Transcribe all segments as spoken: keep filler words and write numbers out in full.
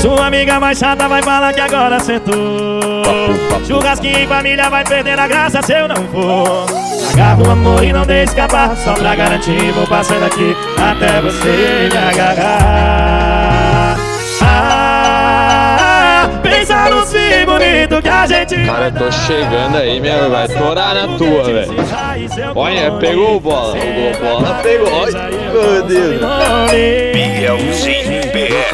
Sua amiga mais chata vai falar que agora sentou. Churrasquinho em família vai perder a graça se eu não for. Agarra o amor e não deixe escapar. Só pra garantir vou passando aqui até você me agarrar. Ah, pensa nos filhos bonitos que a gente. Cara, tô chegando aí, minha, vai torar na tua, velho. Olha, pegou bola, pegou bola, pegou. Olha, meu Deus. Bielzinho B R.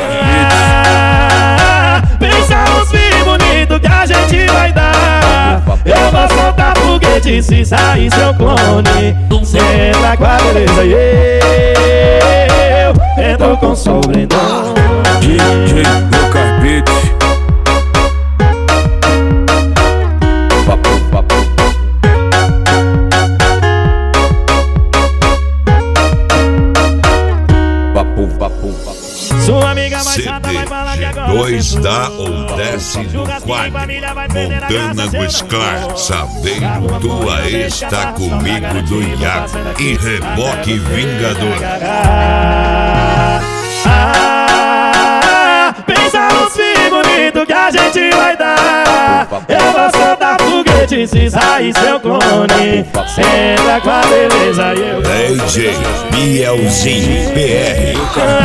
Pensa nos filhos bonitos que a gente vai dar. Eu vou soltar foguete se sair seu clone. Cê entra com a beleza e eu entro com sobrenome. D J Lucas Beats. Papo, papo. Papo, papo, papo. Sua amiga mais C chata vai falar que D agora dois sentou. dá ou desce no quadro. Montana Guescar, sabendo tua está comigo do Iaco e reboque vingador. Ah, pensa nos filhos bonitos que a gente vai dar. Eu vou soltar foguete se sair seu clone. Senta com a beleza e eu D J Bielzinho B R.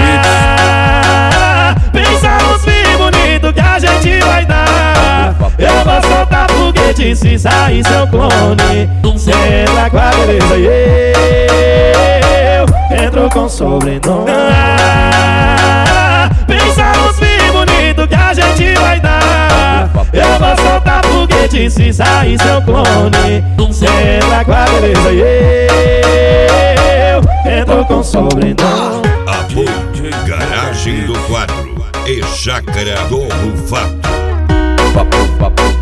ah, pensa nos filhos bonitos que a gente vai dar. Eu vou soltar foguete se sair seu clone. Senta com a beleza e eu entro com sobrenome. Ah, pensa nos filhos bonitos que a gente vai dar. Eu vou soltar foguete se sair seu clone. Senta com a beleza e eu entro com sobrenome. Apoio Garagem do Quadro e Chácara do Rufato. Papo, papo.